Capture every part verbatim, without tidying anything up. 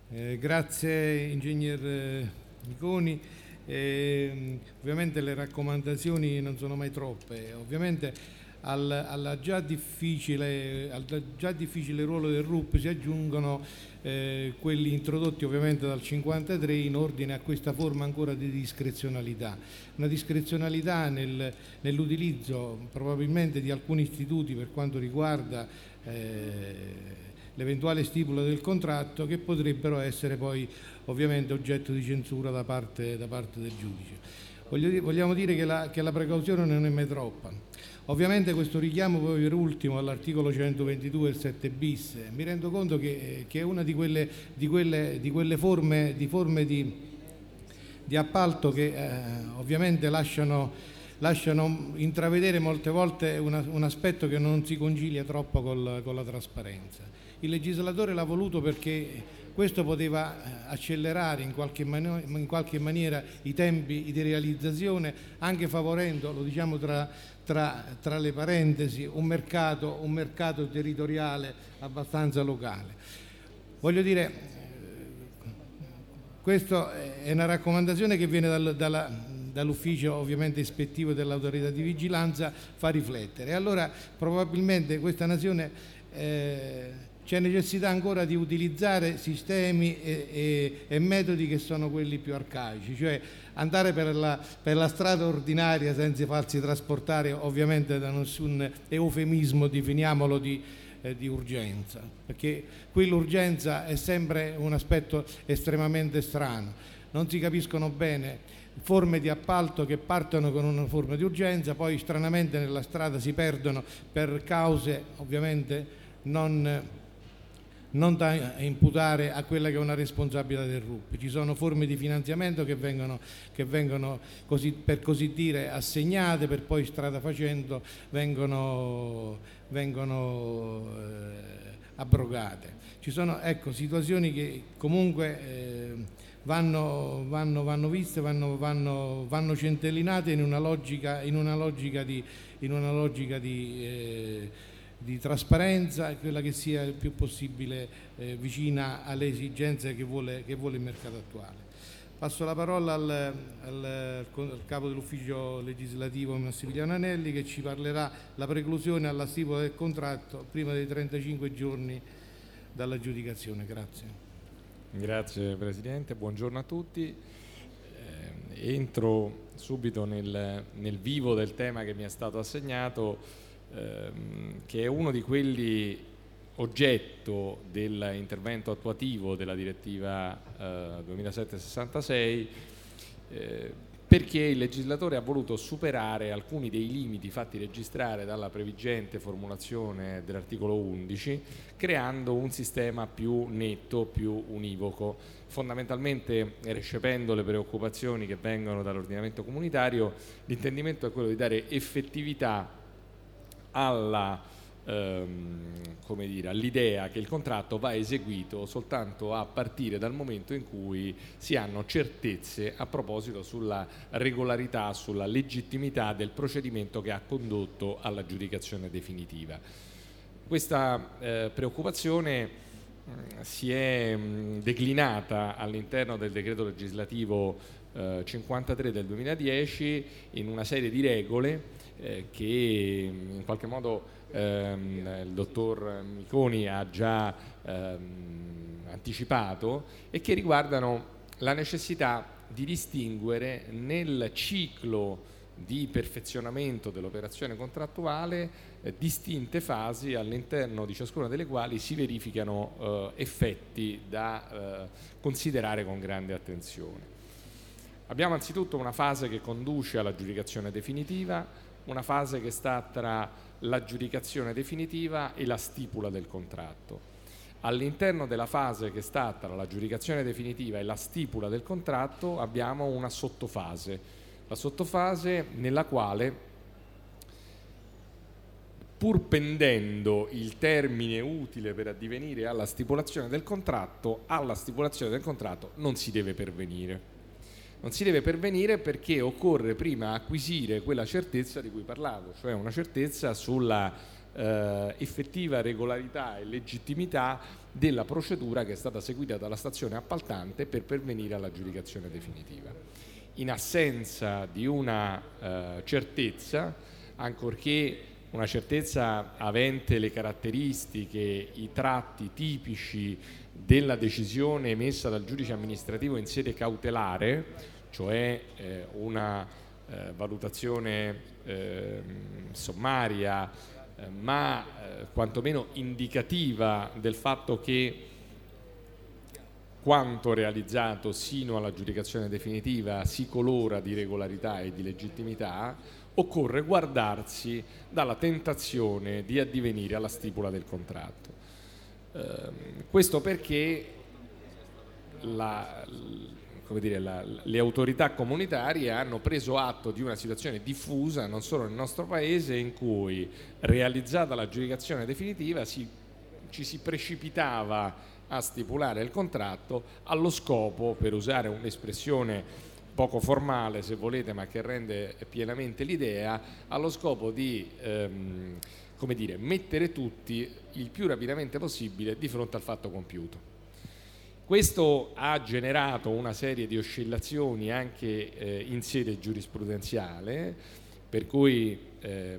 Eh, grazie Ingegner Miconi. Eh, ovviamente le raccomandazioni non sono mai troppe. Ovviamente al, alla già difficile, al già difficile ruolo del R U P si aggiungono eh, quelli introdotti ovviamente dal cinquantatré in ordine a questa forma ancora di discrezionalità. Una discrezionalità nel, nell'utilizzo probabilmente di alcuni istituti per quanto riguarda eh, l'eventuale stipula del contratto, che potrebbero essere poi ovviamente oggetto di censura da parte, da parte del giudice. Voglio dire, vogliamo dire che la, che la precauzione non è mai troppa. Ovviamente questo richiamo poi per ultimo all'articolo centoventidue del sette bis, mi rendo conto che, che è una di quelle, di quelle, di quelle forme, di, forme di, di appalto che eh, ovviamente lasciano, lasciano intravedere molte volte una, un aspetto che non si concilia troppo col, con la trasparenza. Il legislatore l'ha voluto perché questo poteva accelerare in qualche, mani- in qualche maniera i tempi di realizzazione, anche favorendo, lo diciamo tra, tra, tra le parentesi, un mercato, un mercato territoriale abbastanza locale. Voglio dire, questa è una raccomandazione che viene dal, dalla, dall'ufficio ovviamente ispettivo dell'autorità di vigilanza, fa riflettere. Allora probabilmente questa nazione eh, c'è necessità ancora di utilizzare sistemi e, e, e metodi che sono quelli più arcaici, cioè andare per la, per la strada ordinaria senza farsi trasportare ovviamente da nessun eufemismo, definiamolo, di, eh, di urgenza, perché qui l'urgenza è sempre un aspetto estremamente strano, non si capiscono bene forme di appalto che partono con una forma di urgenza, poi stranamente nella strada si perdono per cause ovviamente non... non da imputare a quella che è una responsabilità del R U P. Ci sono forme di finanziamento che vengono, che vengono così, per così dire assegnate, per poi strada facendo vengono, vengono eh, abrogate. Ci sono ecco, situazioni che comunque eh, vanno, vanno, vanno viste, vanno, vanno, vanno centellinate in una logica, in una logica di, in una logica di eh, di trasparenza, quella che sia il più possibile eh, vicina alle esigenze che vuole, che vuole il mercato attuale. Passo la parola al, al, al capo dell'ufficio legislativo Massimiliano Anelli, che ci parlerà la preclusione alla stipula del contratto prima dei trentacinque giorni dall'aggiudicazione. Grazie. Grazie Presidente, buongiorno a tutti. Eh, entro subito nel, nel vivo del tema che mi è stato assegnato, che è uno di quelli oggetto dell'intervento attuativo della direttiva eh, duemilasette sessantasei, eh, perché il legislatore ha voluto superare alcuni dei limiti fatti registrare dalla previgente formulazione dell'articolo undici, creando un sistema più netto, più univoco. Fondamentalmente, recependo le preoccupazioni che vengono dall'ordinamento comunitario, l'intendimento è quello di dare effettività alla, ehm, come dire, all'idea che il contratto va eseguito soltanto a partire dal momento in cui si hanno certezze a proposito sulla regolarità, sulla legittimità del procedimento che ha condotto all'aggiudicazione definitiva. Questa eh, preoccupazione mh, si è mh, declinata all'interno del decreto legislativo eh, cinquantatré del duemiladieci in una serie di regole Eh, che in qualche modo ehm, il dottor Miconi ha già ehm, anticipato e che riguardano la necessità di distinguere nel ciclo di perfezionamento dell'operazione contrattuale eh, distinte fasi all'interno di ciascuna delle quali si verificano eh, effetti da eh, considerare con grande attenzione. Abbiamo anzitutto una fase che conduce all'aggiudicazione definitiva, una fase che sta tra l'aggiudicazione definitiva e la stipula del contratto. All'interno della fase che sta tra l'aggiudicazione definitiva e la stipula del contratto abbiamo una sottofase, la sottofase nella quale, pur pendendo il termine utile per addivenire alla stipulazione del contratto, alla stipulazione del contratto non si deve pervenire. Non si deve pervenire perché occorre prima acquisire quella certezza di cui parlavo, cioè una certezza sulla eh, effettiva regolarità e legittimità della procedura che è stata seguita dalla stazione appaltante per pervenire all'aggiudicazione definitiva. In assenza di una eh, certezza, ancorché una certezza avente le caratteristiche, i tratti tipici della decisione emessa dal giudice amministrativo in sede cautelare, cioè eh, una eh, valutazione eh, sommaria, eh, ma eh, quantomeno indicativa del fatto che quanto realizzato sino all'aggiudicazione definitiva si colora di regolarità e di legittimità, occorre guardarsi dalla tentazione di addivenire alla stipula del contratto. Eh, questo perché la, come dire, la, le autorità comunitarie hanno preso atto di una situazione diffusa non solo nel nostro Paese, in cui, realizzata l'aggiudicazione definitiva, si, ci si precipitava a stipulare il contratto allo scopo, per usare un'espressione poco formale se volete, ma che rende pienamente l'idea, allo scopo di ehm, come dire, mettere tutti il più rapidamente possibile di fronte al fatto compiuto. Questo ha generato una serie di oscillazioni anche eh, in sede giurisprudenziale, per cui ehm,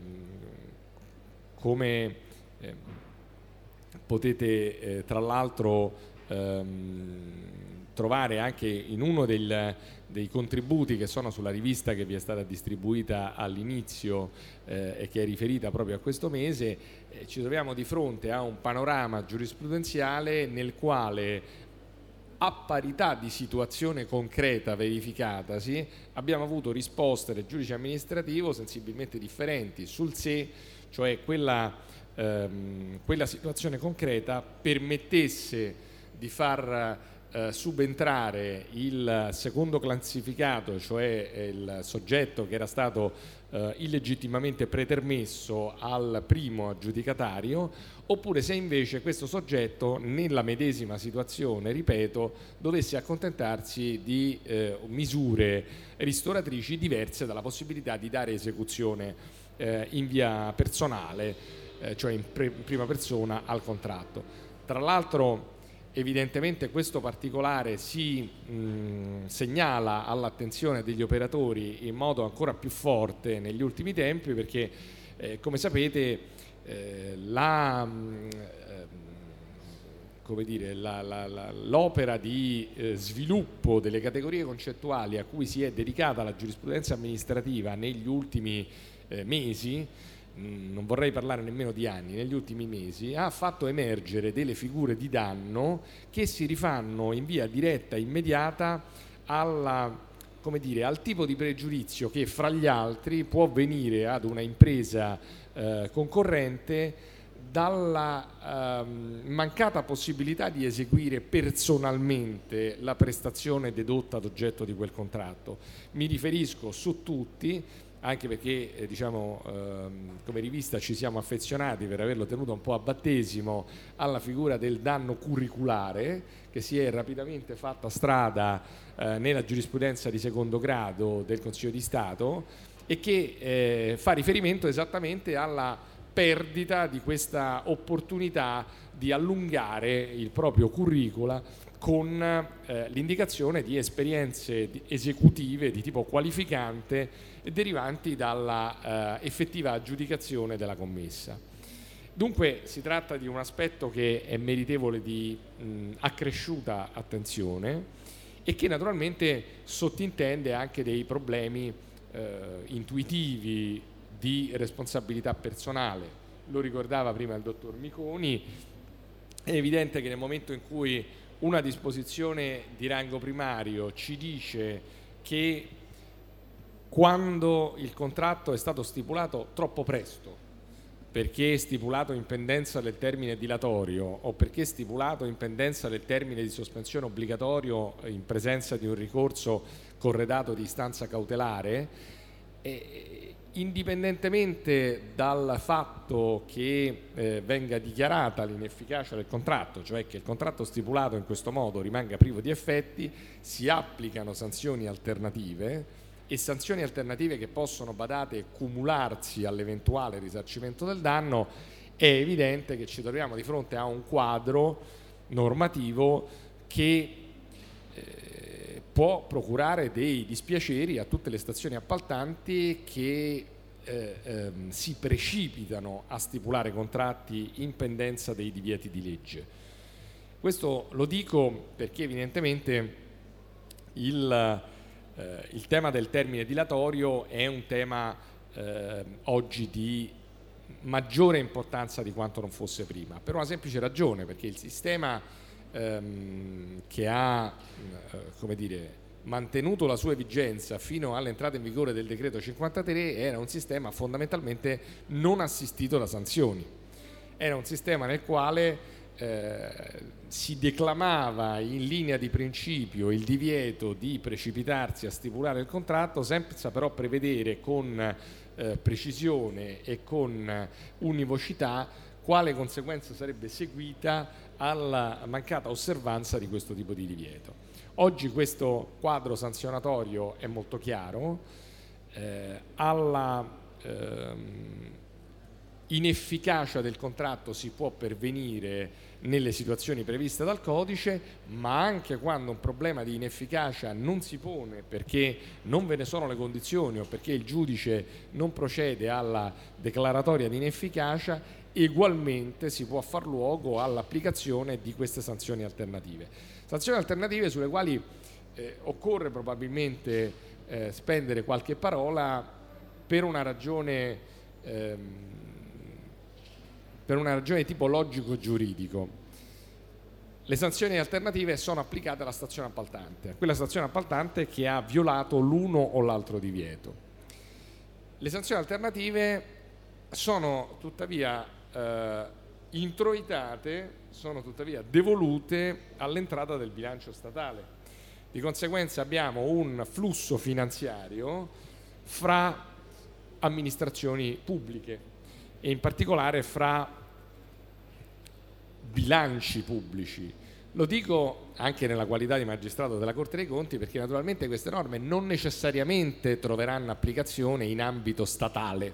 come eh, potete eh, tra l'altro ehm, trovare anche in uno del, dei contributi che sono sulla rivista che vi è stata distribuita all'inizio eh, e che è riferita proprio a questo mese, eh, ci troviamo di fronte a un panorama giurisprudenziale nel quale, a parità di situazione concreta verificatasi, abbiamo avuto risposte del giudice amministrativo sensibilmente differenti sul se, cioè quella, ehm, quella situazione concreta permettesse di far eh, subentrare il secondo classificato, cioè il soggetto che era stato eh, illegittimamente pretermesso al primo aggiudicatario, oppure se invece questo soggetto, nella medesima situazione, ripeto, dovesse accontentarsi di eh, misure ristoratrici diverse dalla possibilità di dare esecuzione eh, in via personale, eh, cioè in, pre- in prima persona, al contratto. Tra l'altro, evidentemente questo particolare si mh, segnala all'attenzione degli operatori in modo ancora più forte negli ultimi tempi, perché eh, come sapete eh, la, mh, come dire, la, la, la, l'opera di eh, sviluppo delle categorie concettuali a cui si è dedicata la giurisprudenza amministrativa negli ultimi eh, mesi, non vorrei parlare nemmeno di anni, negli ultimi mesi, ha fatto emergere delle figure di danno che si rifanno in via diretta e immediata alla, come dire, al tipo di pregiudizio che fra gli altri può venire ad una impresa eh, concorrente dalla ehm, mancata possibilità di eseguire personalmente la prestazione dedotta ad oggetto di quel contratto. Mi riferisco su tutti, anche perché eh, diciamo, ehm, come rivista ci siamo affezionati, per averlo tenuto un po' a battesimo, alla figura del danno curriculare, che si è rapidamente fatta strada eh, nella giurisprudenza di secondo grado del Consiglio di Stato e che eh, fa riferimento esattamente alla perdita di questa opportunità di allungare il proprio curricula con eh, l'indicazione di esperienze esecutive di tipo qualificante derivanti dalla eh, effettiva aggiudicazione della commessa. Dunque si tratta di un aspetto che è meritevole di mh, accresciuta attenzione e che naturalmente sottintende anche dei problemi eh, intuitivi di responsabilità personale. Lo ricordava prima il dottor Miconi, è evidente che nel momento in cui una disposizione di rango primario ci dice che quando il contratto è stato stipulato troppo presto, perché stipulato in pendenza del termine dilatorio o perché stipulato in pendenza del termine di sospensione obbligatorio in presenza di un ricorso corredato di istanza cautelare, eh, indipendentemente dal fatto che eh, venga dichiarata l'inefficacia del contratto, cioè che il contratto stipulato in questo modo rimanga privo di effetti, si applicano sanzioni alternative e sanzioni alternative che possono, badate, cumularsi all'eventuale risarcimento del danno. È evidente che ci troviamo di fronte a un quadro normativo che eh, può procurare dei dispiaceri a tutte le stazioni appaltanti che eh, ehm, si precipitano a stipulare contratti in pendenza dei divieti di legge. Questo lo dico perché evidentemente il, eh, il tema del termine dilatorio è un tema eh, oggi di maggiore importanza di quanto non fosse prima, per una semplice ragione, perché il sistema ehm, che ha eh, come dire, mantenuto la sua vigenza fino all'entrata in vigore del decreto cinquantatré era un sistema fondamentalmente non assistito da sanzioni, era un sistema nel quale eh, si declamava in linea di principio il divieto di precipitarsi a stipulare il contratto, senza però prevedere con Eh, precisione e con univocità quale conseguenza sarebbe seguita alla mancata osservanza di questo tipo di divieto. Oggi questo quadro sanzionatorio è molto chiaro, eh, alla ehm, inefficacia del contratto si può pervenire nelle situazioni previste dal codice, ma anche quando un problema di inefficacia non si pone perché non ve ne sono le condizioni o perché il giudice non procede alla declaratoria di inefficacia, ugualmente si può far luogo all'applicazione di queste sanzioni alternative. Sanzioni alternative sulle quali eh, occorre probabilmente eh, spendere qualche parola per una ragione ehm, per una ragione tipo logico-giuridico. Le sanzioni alternative sono applicate alla stazione appaltante, a quella stazione appaltante che ha violato l'uno o l'altro divieto. Le sanzioni alternative sono tuttavia eh, introitate, sono tuttavia devolute all'entrata del bilancio statale. Di conseguenza abbiamo un flusso finanziario fra amministrazioni pubbliche e in particolare fra bilanci pubblici. Lo dico anche nella qualità di magistrato della Corte dei Conti perché naturalmente queste norme non necessariamente troveranno applicazione in ambito statale,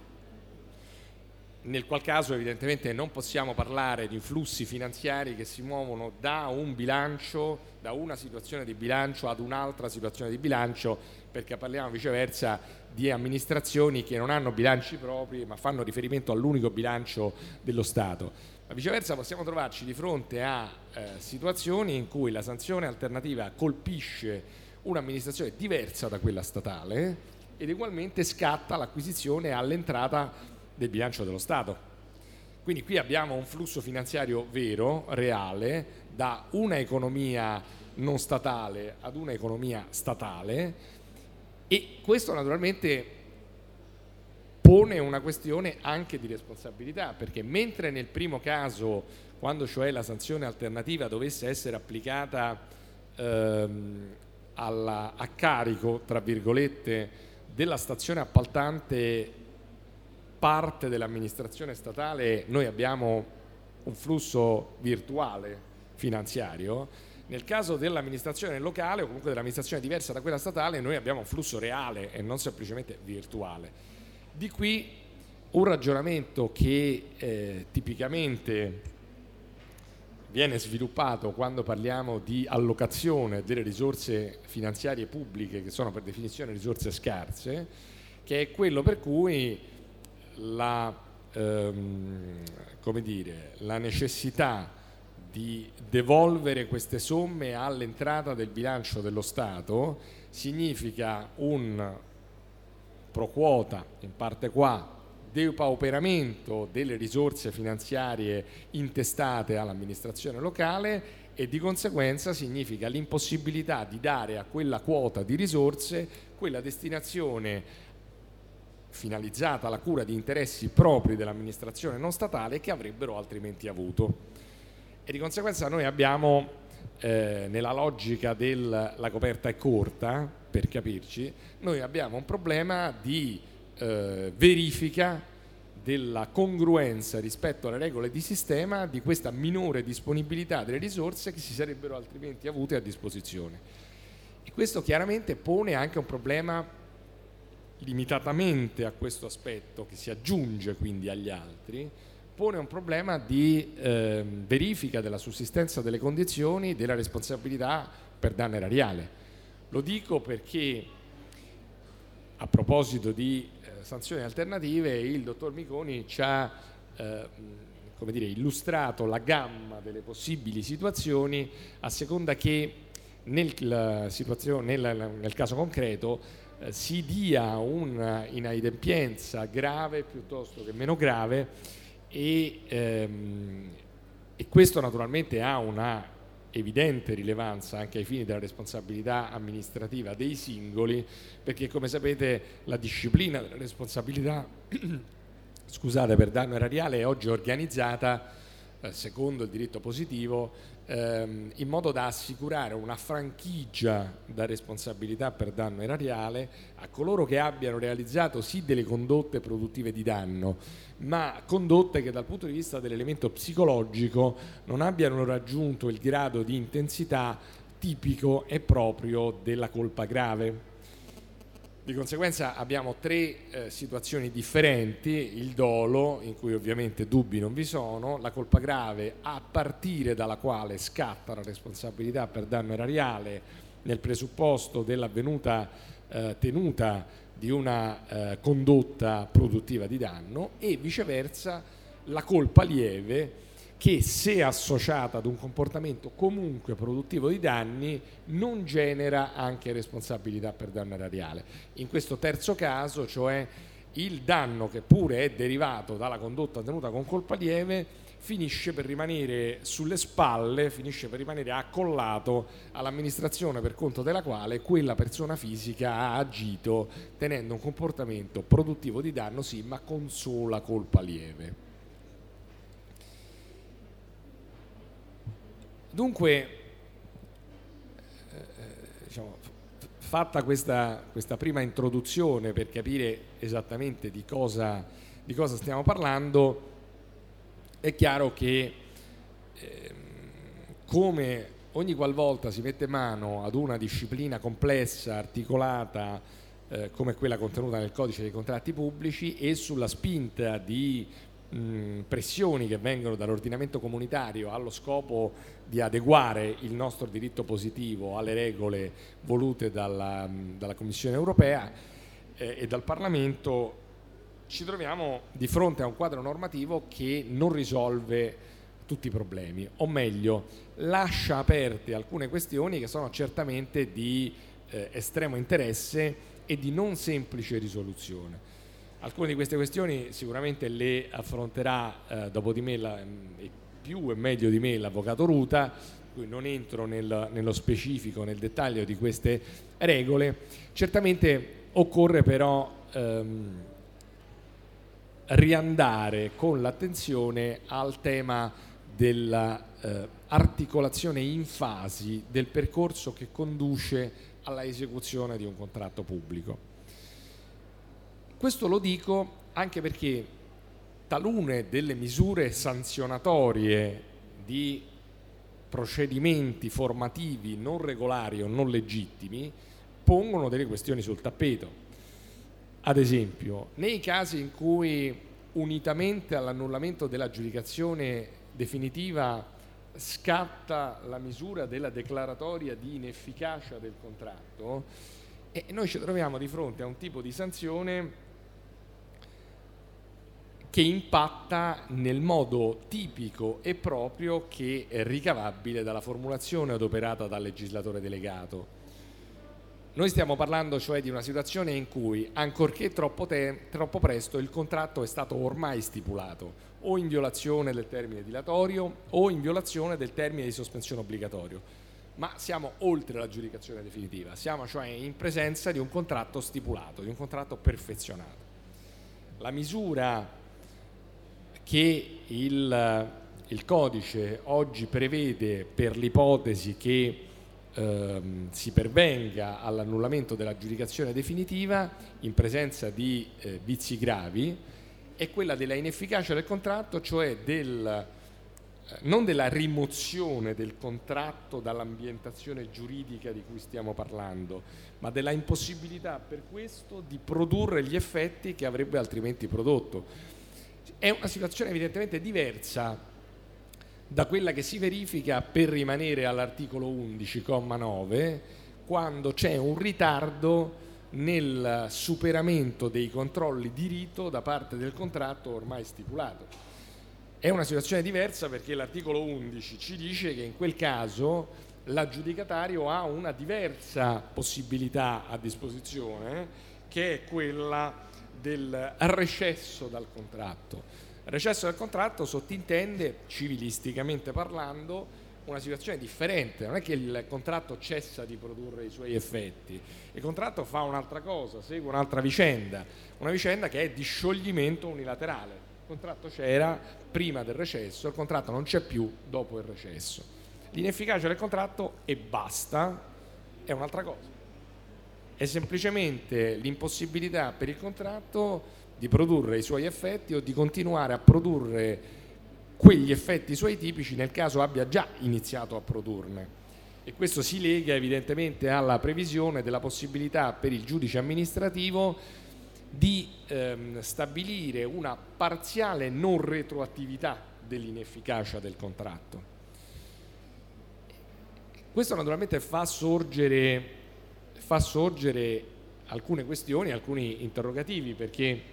nel qual caso evidentemente non possiamo parlare di flussi finanziari che si muovono da un bilancio, da una situazione di bilancio ad un'altra situazione di bilancio, perché parliamo viceversa di amministrazioni che non hanno bilanci propri ma fanno riferimento all'unico bilancio dello Stato. Ma viceversa possiamo trovarci di fronte a eh, situazioni in cui la sanzione alternativa colpisce un'amministrazione diversa da quella statale ed ugualmente scatta l'acquisizione all'entrata del bilancio dello Stato. Quindi qui abbiamo un flusso finanziario vero, reale, da una economia non statale ad una economia statale, e questo naturalmente pone una questione anche di responsabilità, perché mentre nel primo caso, quando cioè la sanzione alternativa dovesse essere applicata ehm, alla, a carico, tra virgolette, della stazione appaltante parte dell'amministrazione statale, noi abbiamo un flusso virtuale finanziario. Nel caso dell'amministrazione locale o comunque dell'amministrazione diversa da quella statale, noi abbiamo un flusso reale e non semplicemente virtuale. Di qui un ragionamento che eh, tipicamente viene sviluppato quando parliamo di allocazione delle risorse finanziarie pubbliche, che sono per definizione risorse scarse, che è quello per cui la, ehm, come dire, la necessità di devolvere queste somme all'entrata del bilancio dello Stato significa un pro quota, in parte qua, depauperamento delle risorse finanziarie intestate all'amministrazione locale e di conseguenza significa l'impossibilità di dare a quella quota di risorse quella destinazione finalizzata alla cura di interessi propri dell'amministrazione non statale che avrebbero altrimenti avuto. E di conseguenza noi abbiamo eh, nella logica della coperta è corta, per capirci, noi abbiamo un problema di eh, verifica della congruenza rispetto alle regole di sistema di questa minore disponibilità delle risorse che si sarebbero altrimenti avute a disposizione. E questo chiaramente pone anche un problema limitatamente a questo aspetto, che si aggiunge quindi agli altri, pone un problema di eh, verifica della sussistenza delle condizioni della responsabilità per danno erariale. Lo dico perché, a proposito di eh, sanzioni alternative, il dottor Miconi ci ha eh, come dire, illustrato la gamma delle possibili situazioni a seconda che nel, situazione, nel, nel caso concreto eh, si dia un'inadempienza grave piuttosto che meno grave e, ehm, e questo naturalmente ha una evidente rilevanza anche ai fini della responsabilità amministrativa dei singoli, perché come sapete la disciplina della responsabilità scusate, per danno erariale è oggi organizzata eh, secondo il diritto positivo ehm, in modo da assicurare una franchigia da responsabilità per danno erariale a coloro che abbiano realizzato sì delle condotte produttive di danno, ma condotte che dal punto di vista dell'elemento psicologico non abbiano raggiunto il grado di intensità tipico e proprio della colpa grave. Di conseguenza abbiamo tre eh, situazioni differenti: il dolo, in cui ovviamente dubbi non vi sono, la colpa grave a partire dalla quale scatta la responsabilità per danno erariale nel presupposto dell'avvenuta eh, tenuta di una eh, condotta produttiva di danno, e viceversa la colpa lieve che, se associata ad un comportamento comunque produttivo di danni, non genera anche responsabilità per danno erariale. In questo terzo caso, cioè il danno che pure è derivato dalla condotta tenuta con colpa lieve, finisce per rimanere sulle spalle, finisce per rimanere accollato all'amministrazione per conto della quale quella persona fisica ha agito tenendo un comportamento produttivo di danno, sì, ma con sola colpa lieve. Dunque, eh, diciamo, fatta questa, questa prima introduzione per capire esattamente di cosa, di cosa stiamo parlando, è chiaro che eh, come ogni qualvolta si mette mano ad una disciplina complessa, articolata, eh, come quella contenuta nel codice dei contratti pubblici, e sulla spinta di mh, pressioni che vengono dall'ordinamento comunitario allo scopo di adeguare il nostro diritto positivo alle regole volute dalla, dalla Commissione europea eh, e dal Parlamento, ci troviamo di fronte a un quadro normativo che non risolve tutti i problemi, o meglio lascia aperte alcune questioni che sono certamente di eh, estremo interesse e di non semplice risoluzione. Alcune di queste questioni sicuramente le affronterà eh, dopo di me la, più e meglio di me l'avvocato Ruta, quindi non entro nel, nello specifico, nel dettaglio di queste regole. Certamente occorre però ehm, riandare con l'attenzione al tema dell'articolazione eh, in fasi del percorso che conduce alla esecuzione di un contratto pubblico. Questo lo dico anche perché talune delle misure sanzionatorie di procedimenti formativi non regolari o non legittimi pongono delle questioni sul tappeto. Ad esempio, nei casi in cui unitamente all'annullamento dell'aggiudicazione definitiva scatta la misura della declaratoria di inefficacia del contratto, e noi ci troviamo di fronte a un tipo di sanzione che impatta nel modo tipico e proprio che è ricavabile dalla formulazione adoperata dal legislatore delegato. Noi stiamo parlando cioè di una situazione in cui, ancorché troppo, te- troppo presto, il contratto è stato ormai stipulato, o in violazione del termine dilatorio o in violazione del termine di sospensione obbligatorio, ma siamo oltre l'aggiudicazione definitiva, siamo cioè in presenza di un contratto stipulato, di un contratto perfezionato. La misura che il, il codice oggi prevede per l'ipotesi che ehm, si pervenga all'annullamento dell'aggiudicazione definitiva in presenza di eh, vizi gravi è quella della inefficacia del contratto, cioè del, eh, non della rimozione del contratto dall'ambientazione giuridica di cui stiamo parlando, ma della impossibilità per questo di produrre gli effetti che avrebbe altrimenti prodotto. È una situazione evidentemente diversa da quella che si verifica, per rimanere all'articolo undici comma nove, quando c'è un ritardo nel superamento dei controlli di rito da parte del contratto ormai stipulato. È una situazione diversa perché l'articolo undici ci dice che in quel caso l'aggiudicatario ha una diversa possibilità a disposizione, che è quella del recesso dal contratto. Il recesso del contratto sottintende, civilisticamente parlando, una situazione differente. Non è che il contratto cessa di produrre i suoi effetti, il contratto fa un'altra cosa, segue un'altra vicenda, una vicenda che è di scioglimento unilaterale. Il contratto c'era prima del recesso, il contratto non c'è più dopo il recesso. L'inefficacia del contratto e basta è un'altra cosa. È semplicemente l'impossibilità per il contratto di produrre i suoi effetti o di continuare a produrre quegli effetti suoi tipici nel caso abbia già iniziato a produrne. E questo si lega evidentemente alla previsione della possibilità per il giudice amministrativo di ehm, stabilire una parziale non retroattività dell'inefficacia del contratto. Questo naturalmente fa sorgere, fa sorgere alcune questioni, alcuni interrogativi, perché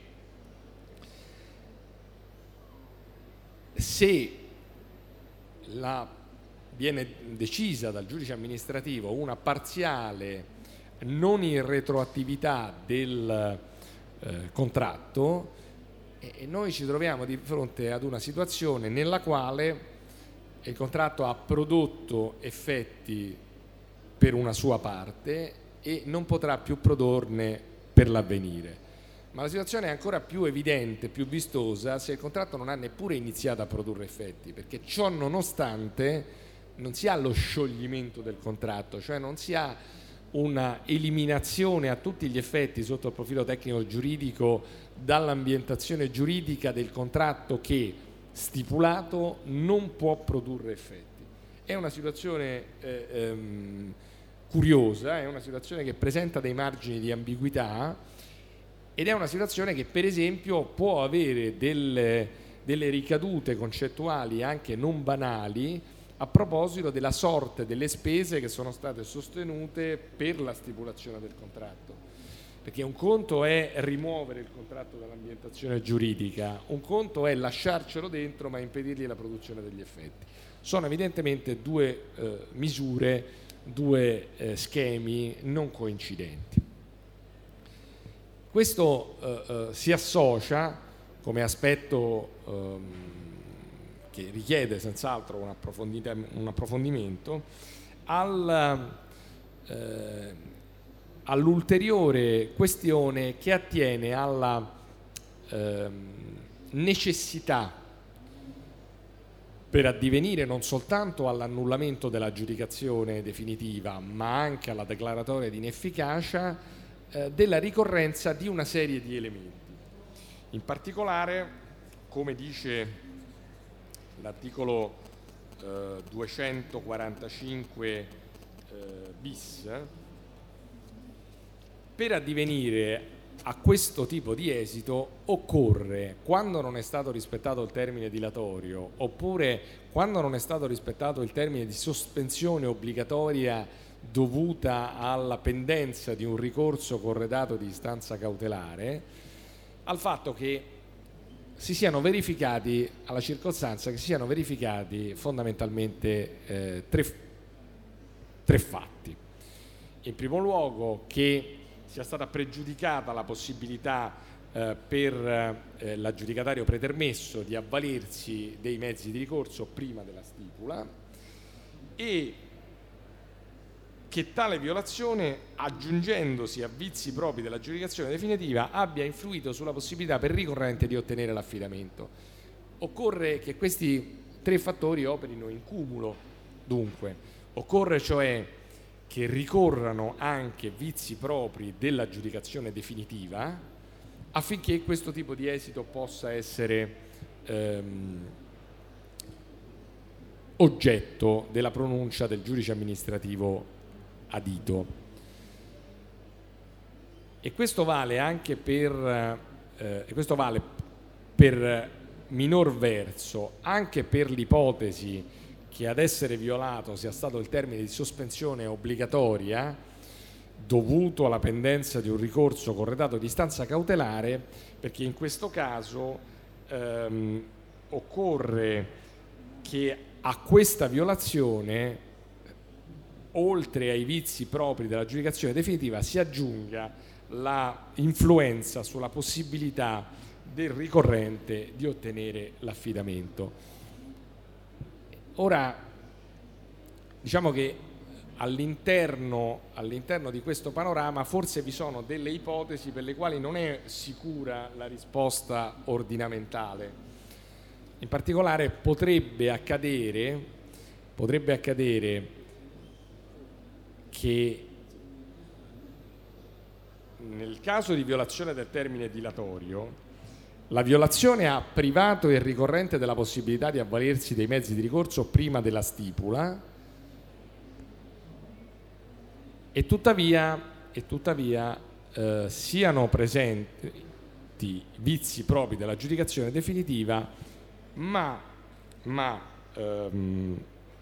se la, viene decisa dal giudice amministrativo una parziale non in retroattività del eh, contratto, e noi ci troviamo di fronte ad una situazione nella quale il contratto ha prodotto effetti per una sua parte e non potrà più produrne per l'avvenire. Ma la situazione è ancora più evidente, più vistosa, se il contratto non ha neppure iniziato a produrre effetti, perché ciò nonostante non si ha lo scioglimento del contratto, cioè non si ha una eliminazione a tutti gli effetti sotto il profilo tecnico-giuridico dall'ambientazione giuridica del contratto che stipulato non può produrre effetti. È una situazione eh, ehm, curiosa, è una situazione che presenta dei margini di ambiguità ed è una situazione che per esempio può avere delle, delle ricadute concettuali anche non banali a proposito della sorte delle spese che sono state sostenute per la stipulazione del contratto. Perché un conto è rimuovere il contratto dall'ambientazione giuridica, un conto è lasciarcelo dentro ma impedirgli la produzione degli effetti. Sono evidentemente due eh, misure, due eh, schemi non coincidenti. Questo eh, eh, si associa come aspetto ehm, che richiede senz'altro un, un approfondimento al, eh, all'ulteriore questione che attiene alla eh, necessità per addivenire non soltanto all'annullamento dell'aggiudicazione definitiva ma anche alla declaratoria di inefficacia della ricorrenza di una serie di elementi. In particolare, come dice l'articolo eh, duecentoquarantacinque eh, bis, per addivenire a questo tipo di esito occorre, quando non è stato rispettato il termine dilatorio oppure quando non è stato rispettato il termine di sospensione obbligatoria dovuta alla pendenza di un ricorso corredato di istanza cautelare, al fatto che si siano verificati, alla circostanza che si siano verificati fondamentalmente eh, tre, tre fatti. In primo luogo che sia stata pregiudicata la possibilità eh, per eh, l'aggiudicatario pretermesso di avvalersi dei mezzi di ricorso prima della stipula e che tale violazione, aggiungendosi a vizi propri dell'aggiudicazione definitiva, abbia influito sulla possibilità per il ricorrente di ottenere l'affidamento. Occorre che questi tre fattori operino in cumulo, dunque. Occorre cioè che ricorrano anche vizi propri dell'aggiudicazione definitiva affinché questo tipo di esito possa essere ehm, oggetto della pronuncia del giudice amministrativo adito. E questo vale anche per, eh, e questo vale per minor verso, anche per l'ipotesi che ad essere violato sia stato il termine di sospensione obbligatoria dovuto alla pendenza di un ricorso corredato di istanza cautelare, perché in questo caso ehm, occorre che a questa violazione, oltre ai vizi propri dell'aggiudicazione definitiva, si aggiunga la influenza sulla possibilità del ricorrente di ottenere l'affidamento. Ora, diciamo che all'interno, all'interno di questo panorama forse vi sono delle ipotesi per le quali non è sicura la risposta ordinamentale. In particolare potrebbe accadere, potrebbe accadere che nel caso di violazione del termine dilatorio, la violazione ha privato il ricorrente della possibilità di avvalersi dei mezzi di ricorso prima della stipula e tuttavia, e tuttavia eh, siano presenti vizi propri dell'aggiudicazione definitiva, ma, ma ehm,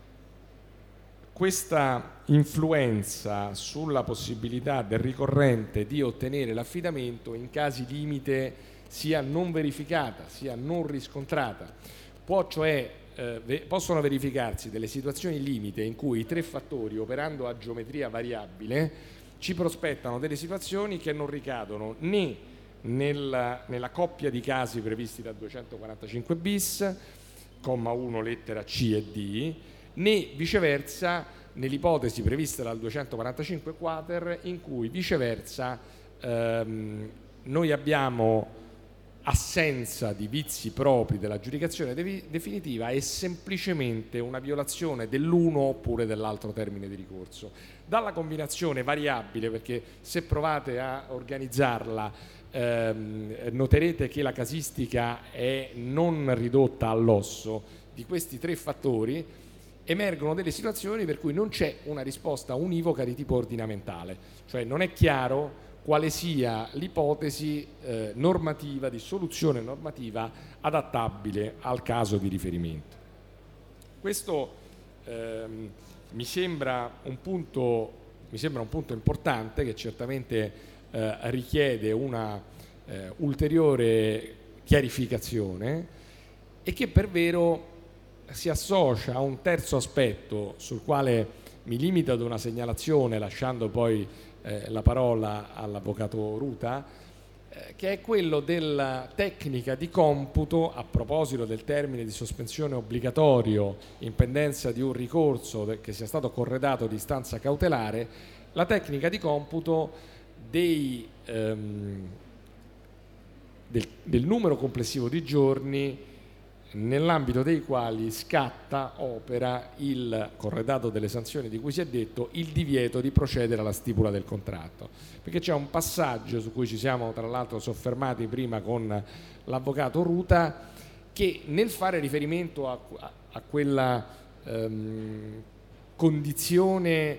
questa influenza sulla possibilità del ricorrente di ottenere l'affidamento in casi limite sia non verificata, sia non riscontrata. Può cioè, eh, possono verificarsi delle situazioni limite in cui i tre fattori, operando a geometria variabile, ci prospettano delle situazioni che non ricadono né nella, nella coppia di casi previsti da duecentoquarantacinque bis, comma uno, lettera C e D, né viceversa nell'ipotesi prevista dal duecentoquarantacinque quater, in cui viceversa ehm, noi abbiamo assenza di vizi propri dell'aggiudicazione de- definitiva e semplicemente una violazione dell'uno oppure dell'altro termine di ricorso. Dalla combinazione variabile, perché se provate a organizzarla ehm, noterete che la casistica è non ridotta all'osso, di questi tre fattori emergono delle situazioni per cui non c'è una risposta univoca di tipo ordinamentale, cioè non è chiaro quale sia l'ipotesi eh, normativa, di soluzione normativa adattabile al caso di riferimento. Questo ehm, mi sembra un punto, mi sembra un punto importante che certamente eh, richiede una eh, ulteriore chiarificazione e che per vero si associa a un terzo aspetto sul quale mi limito ad una segnalazione, lasciando poi Eh, la parola all'avvocato Ruta, eh, che è quello della tecnica di computo, a proposito del termine di sospensione obbligatorio in pendenza di un ricorso de- che sia stato corredato di istanza cautelare, la tecnica di computo dei, ehm, del, del numero complessivo di giorni nell'ambito dei quali scatta, opera il corredato delle sanzioni di cui si è detto, il divieto di procedere alla stipula del contratto, perché c'è un passaggio su cui ci siamo tra l'altro soffermati prima con l'avvocato Ruta, che nel fare riferimento a, a, a quella ehm, condizione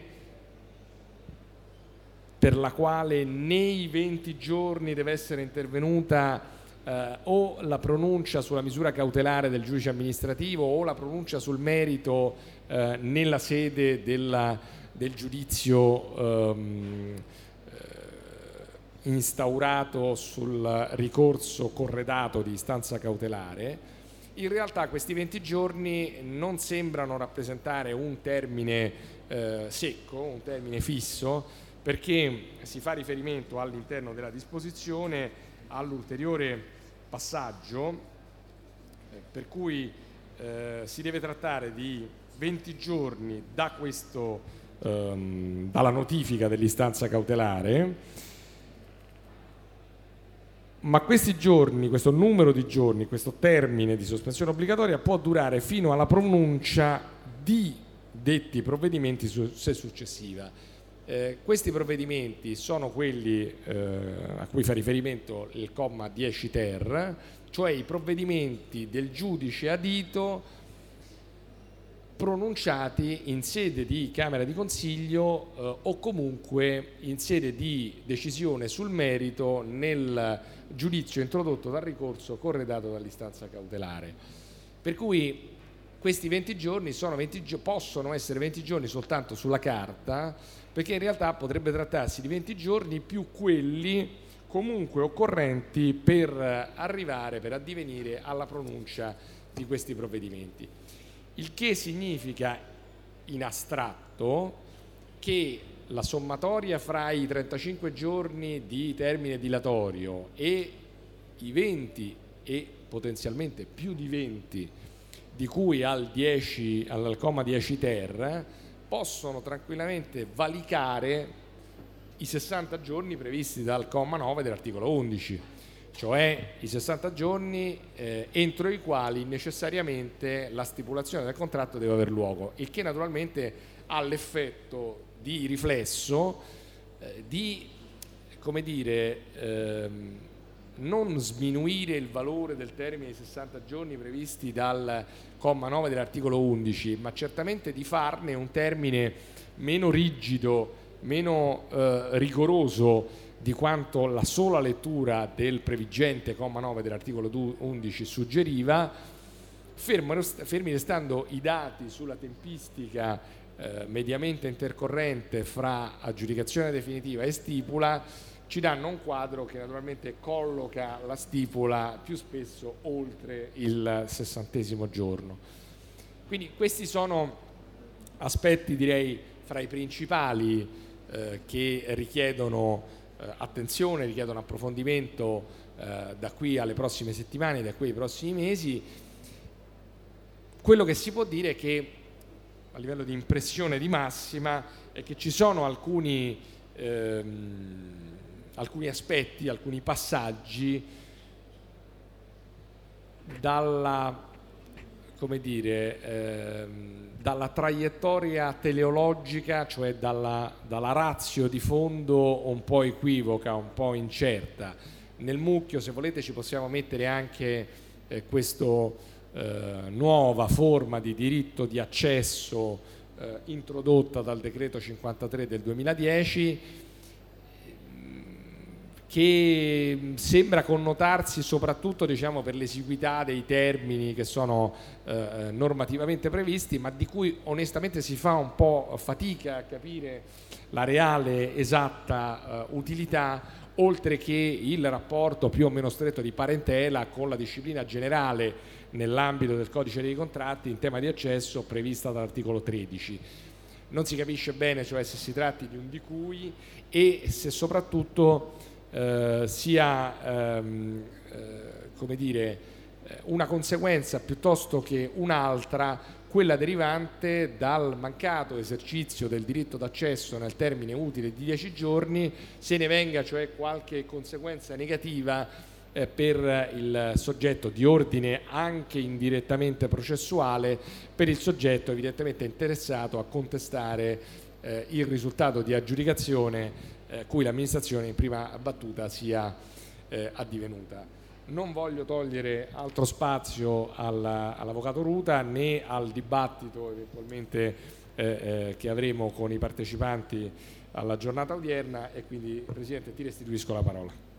per la quale nei venti giorni deve essere intervenuta Uh, o la pronuncia sulla misura cautelare del giudice amministrativo o la pronuncia sul merito uh, nella sede della, del giudizio um, uh, instaurato sul ricorso corredato di istanza cautelare, in realtà questi venti giorni non sembrano rappresentare un termine uh, secco, un termine fisso, perché si fa riferimento all'interno della disposizione all'ulteriore passaggio eh, per cui eh, si deve trattare di venti giorni da questo, ehm, dalla notifica dell'istanza cautelare, ma questi giorni, questo numero di giorni, questo termine di sospensione obbligatoria può durare fino alla pronuncia di detti provvedimenti su, se successiva. Eh, questi provvedimenti sono quelli eh, a cui fa riferimento il comma dieci ter, cioè i provvedimenti del giudice adito pronunciati in sede di Camera di Consiglio eh, o comunque in sede di decisione sul merito nel giudizio introdotto dal ricorso corredato dall'istanza cautelare. Per cui questi venti giorni sono venti, possono essere venti giorni soltanto sulla carta, perché in realtà potrebbe trattarsi di venti giorni più quelli comunque occorrenti per arrivare, per addivenire alla pronuncia di questi provvedimenti. Il che significa in astratto che la sommatoria fra i trentacinque giorni di termine dilatorio e i venti e potenzialmente più di venti di cui al, dieci, al comma dieci ter possono tranquillamente valicare i sessanta giorni previsti dal comma nove dell'articolo undici, cioè i sessanta giorni eh, entro i quali necessariamente la stipulazione del contratto deve aver luogo, il che naturalmente ha l'effetto di riflesso eh, di, come dire, ehm, non sminuire il valore del termine di sessanta giorni previsti dal comma nove dell'articolo undici, ma certamente di farne un termine meno rigido, meno eh, rigoroso di quanto la sola lettura del previgente comma nove dell'articolo undici suggeriva, fermi restando i dati sulla tempistica eh, mediamente intercorrente fra aggiudicazione definitiva e stipula, ci danno un quadro che naturalmente colloca la stipula più spesso oltre il sessantesimo giorno. Quindi questi sono aspetti, direi, fra i principali eh, che richiedono eh, attenzione, richiedono approfondimento eh, da qui alle prossime settimane, da qui ai prossimi mesi. Quello che si può dire è che a livello di impressione di massima è che ci sono alcuni ehm, alcuni aspetti, alcuni passaggi dalla, come dire, ehm, dalla traiettoria teleologica, cioè dalla, dalla ratio di fondo un po' equivoca, un po' incerta. Nel mucchio, se volete, ci possiamo mettere anche eh, questa eh, nuova forma di diritto di accesso eh, introdotta dal decreto cinquantatré del duemiladieci, che sembra connotarsi soprattutto, diciamo, per l'esiguità dei termini che sono eh, normativamente previsti, ma di cui onestamente si fa un po' fatica a capire la reale esatta eh, utilità, oltre che il rapporto più o meno stretto di parentela con la disciplina generale nell'ambito del codice dei contratti in tema di accesso prevista dall'articolo tredici. Non si capisce bene, cioè, se si tratti di un di cui e se soprattutto Uh, sia um, uh, come dire, una conseguenza piuttosto che un'altra, quella derivante dal mancato esercizio del diritto d'accesso nel termine utile di dieci giorni, se ne venga cioè qualche conseguenza negativa eh, per il soggetto di ordine anche indirettamente processuale, per il soggetto evidentemente interessato a contestare eh, il risultato di aggiudicazione cui l'amministrazione in prima battuta sia eh, addivenuta. Non voglio togliere altro spazio all'avvocato Ruta né al dibattito eventualmente eh, eh, che avremo con i partecipanti alla giornata odierna e quindi, Presidente, ti restituisco la parola.